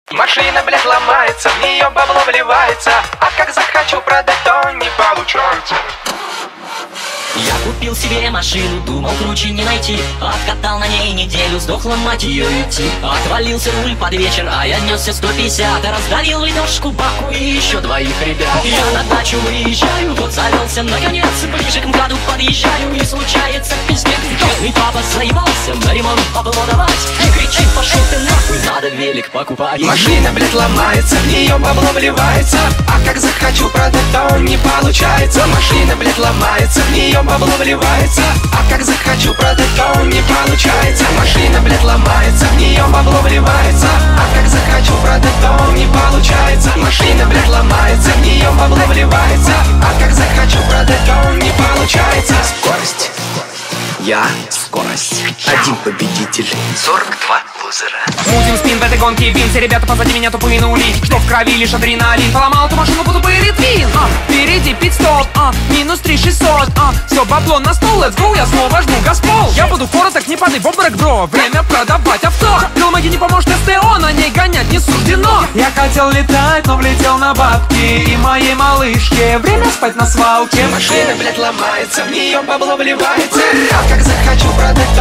Машина, блядь, ломается, в нее бабло вливается, а как захочу продать, то не получается. Я купил себе машину, думал круче не найти. Откатал на ней неделю, сдохла мать ее идти. Отвалился руль под вечер, а я несся 150. Раздавил ледошку баку и еще двоих ребят. Я на дачу выезжаю, вот завелся наконец. Ближе к МКАДу подъезжаю, и случается пиздец. Бедный папа заебался на ремонт бабло давать и кричит: пошел ты нахуй, надо велик покупать. Машина, блядь, ломается, в нее бабло вливается, а как захочу продать, то не получается. Машина, блядь, ломается, в нее бабло вливается, а как захочу продать, то не получается. Машина, блядь, ломается, в нее бабло вливается, а как захочу продать, то не получается. Машина, блядь, ломается, в нее бабло вливается, а как захочу продать, то не получается. Скорость. Я скорость. Один победитель, 42 лузера. Мутим спин в этой гонке вин. Все ребята позади меня тупые нули, что в крови лишь адреналин. Поломал эту машину по тупый ритвин. Впереди пит-стоп, минус 3600. Все бабло на стол, let's go, я снова жму газпол. Я буду фора, так не падай в обморок, бро. Время продавать авто. Пилмаги не поможет СТО, на ней гонять не суждено. Я хотел летать, но влетел на бабки и моей малышке время спать на свалке. Машина, блядь, ломается, в нее бабло вливается, а как захочу продать,